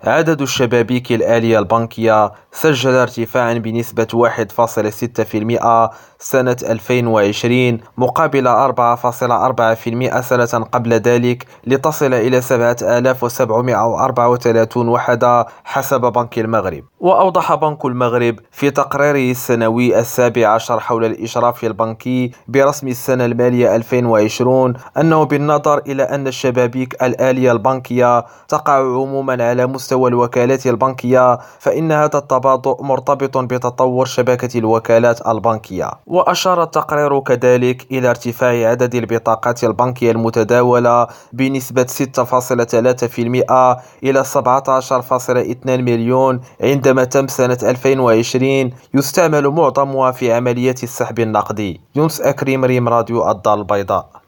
عدد الشبابيك الآلية البنكية سجل ارتفاعا بنسبة 1.6% سنة 2020 مقابل 4.4% سنة قبل ذلك، لتصل إلى 7734 وحدة حسب بنك المغرب. وأوضح بنك المغرب في تقريره السنوي ال17 حول الإشراف البنكي برسم السنة المالية 2020 أنه بالنظر إلى أن الشبابيك الآلية البنكية تقع عموما على مستوى الوكالات البنكية، فإن هذا التباطؤ مرتبط بتطور شبكة الوكالات البنكية. وأشار التقرير كذلك إلى ارتفاع عدد البطاقات البنكية المتداولة بنسبة 6.3% إلى 17.2 مليون عندما تم سنة 2020، يستعمل معظمها في عمليات السحب النقدي. يونس أكريم، ريم راديو الدار البيضاء.